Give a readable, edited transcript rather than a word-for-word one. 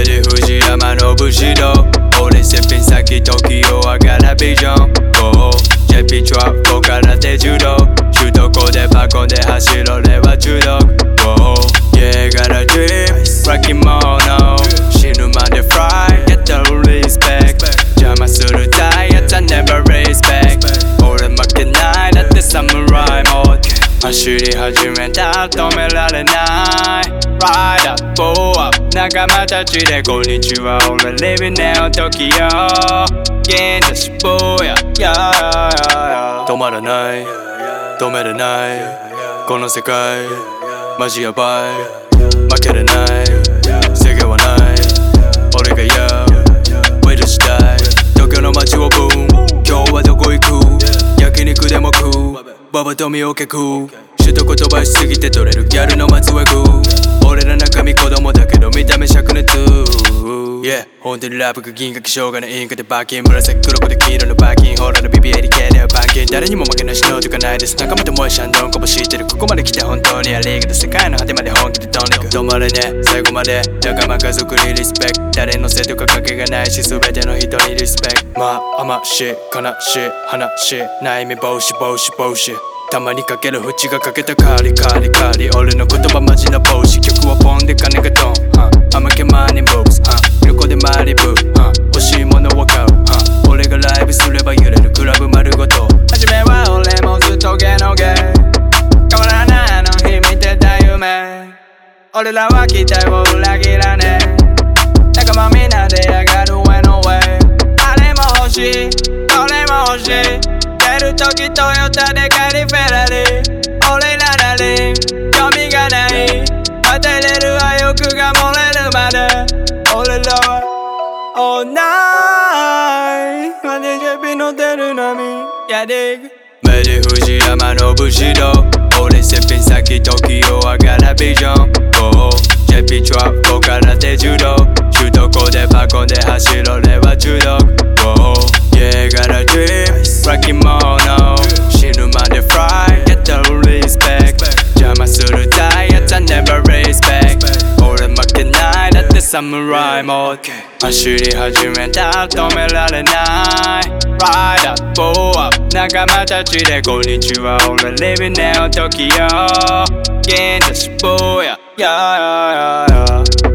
で藤山の武士道俺せっぴん先時を上がらビジョン JP トラップからで柔道首都高でパコンで走ろ俺は中毒 Yeah gotta drip Rocky Mono 死ぬまで fry Get the respect 邪魔する大やつは never respect 俺負けないだってサムライモード走り始めたら止められない Ride up, pull up 仲間たちでこんにちは俺 Living Neo Tokyo 現在志望や止まらない止めれないこの世界マジやばい負けれない制限はない俺がやウェイトしたい東京の街をブーム今日はどこ行く焼肉でも食うババ富を結く首都言葉しすぎて取れるギャルの松江具俺ら中身子供だけど見た目灼熱 Yeah 本当にラップが銀河気象がないインクでバーキン紫黒子で黄色のバーキンホーラーの BBA 系ではパンキン誰にも負けないしノーとかないです仲間ともえシャンドンこぼしてるここまで来て本当にアリーグで世界の果てまで本気で飛んでく止まれね最後まで仲間家族にリスペクト誰のせいとか関係がないし全ての人にリスペクトまあ甘し悲しい話悩み帽子たまにかける縁がかけたカリ俺の言葉マジな帽子曲はポンで金がドン甘けマーニームーブス旅行でマリブ欲しいものわかる俺がライブすれば揺れるクラブ丸ごと初めは俺もずっとゲのゲ変わらないあの日見てた夢俺らは期待を裏切らねえ仲間みんなで上がる上の上あれも欲しいこれも欲しい出るときトヨタで帰りフェラリ俺らなり興味がない当てれる愛欲が漏れるまで俺らは All night まで JP の出る波やで目で藤山の武士道俺せっぴん先時を上がらビジョン JP トラップからで柔道首都高でパコンで走ろ俺は中毒 Yeah gotta drip Rocky Mono 死ぬまで fry Get the respect 邪魔する大やつは never respect 俺負けないだってサムライモード走り始めたら止められない Ride up, pull up 仲間たちでこんにちは俺 Living Neo Tokyo 現在志望や